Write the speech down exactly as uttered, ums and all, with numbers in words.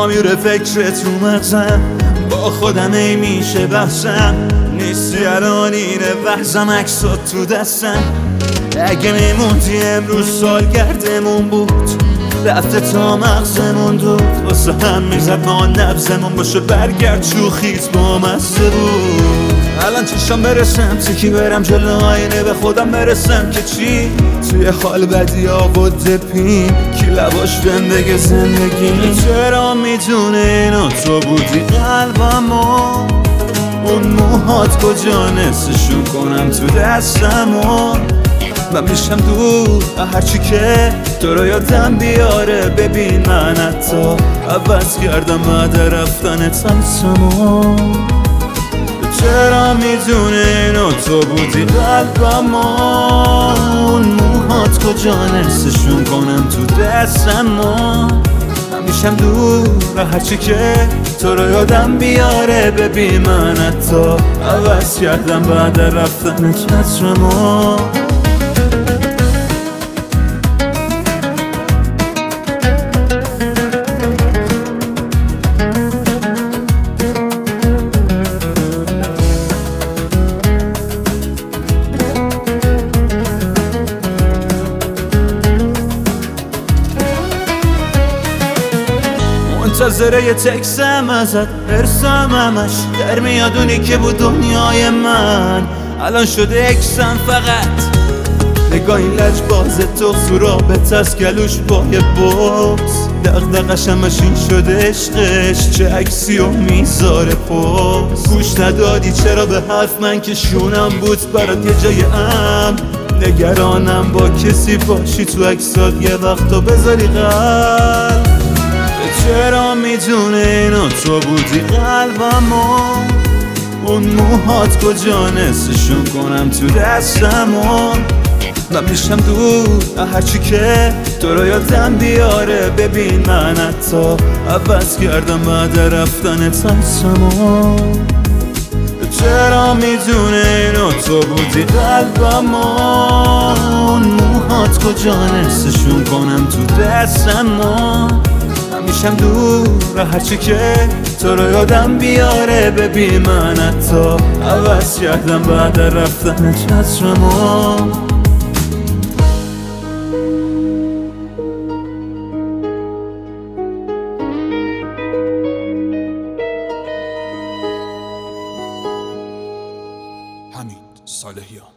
میره فکرت رو مغزم، با خودم ای میشه بحثم، نیستی الان اینه وحزم، عکسات تو دستم. اگه میموندی امروز سالگردمون بود، رفته تا مغزمون دود، واسه هم میزد ما نبزمون باشه برگرد شوخیت با مزه بود. الان چشم برسم تیکی برم جلو آینه، به خودم برسم که چی توی حال بدی آورده پین، کی لباش بندگه زندگی. چرا میدونه اینو تو بودی قلبمو، اون موهات کجا نسشون کنم تو دستمون. من میشم دور هرچی که تو رو یادم بیاره، ببین من حتی عوض کردم بعد رفتن تنسمو. چرا میدونه اینو تو بودی قلبمو، اون موهات کجا نسشون کنم تو دستمو. من میشم دور هرچی که تو رو یادم بیاره، ببین من حتی عوض کردم بعد رفتن چترمو. منتظره یه تکسم ازت، ارسم همش در میاد اونی که بود دنیای من، الان شده اکسم فقط. نگاه این لج باز تو سرابت از گلوش با یه بوکس، دقدقش همش این شده عشقش، چه عکسی و میذاره پوز. گوش ندادی چرا به حرف من که شونم بود برات یه جای امن، نگرانم با کسی باشی تو عکسات یه وقتا بذاری قلب. چرا میدونه اینو تو بودی قلبمو، اون موهات کجا نسشون کنم تو دستمون. من میشم دور هرچی که تو رو یادم بیاره، ببین من حتی عوض کردم بعد رفتن تنسمو. چرا میدونه اینو تو بودی قلبمو، اون موهات کجا نسشون کنم تو دستمون. میشم دور هرچی که تو رو یادم بیاره، ببین من حتی عوض کردم بعد رفتن چترمو. حمید صالحیان.